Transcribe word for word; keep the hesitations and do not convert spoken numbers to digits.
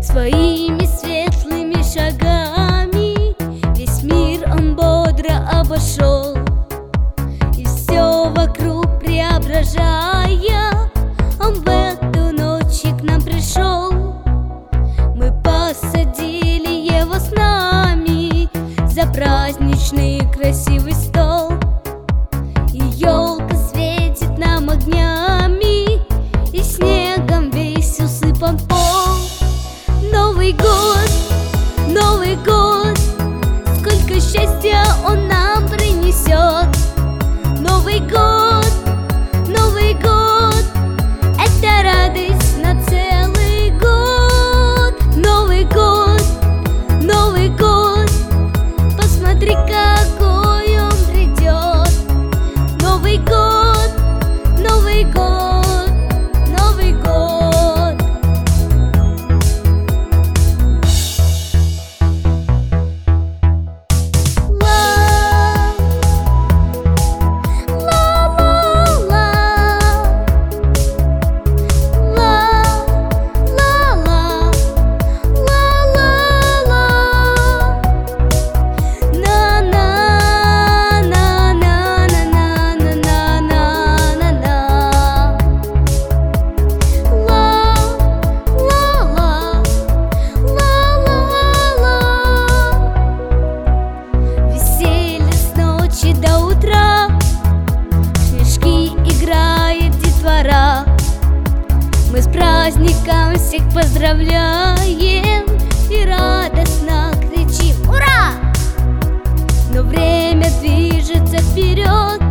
Своими светлыми шагами весь мир он бодро обошел, и все вокруг преображая, он в эту ночь к нам пришел. Мы посадили его с нами за праздничный красивый стол, и елка светит нам огнями, и снегом весь усыпан пол. Новый год, Новый год, сколько счастья он нам принесет. Новый год, Новый год, это радость на целый год. Новый год, Новый год, посмотри, какой он придет. Новый год, Новый год, Новый год. Мы с праздником всех поздравляем и радостно кричим «Ура!». Но время движется вперед,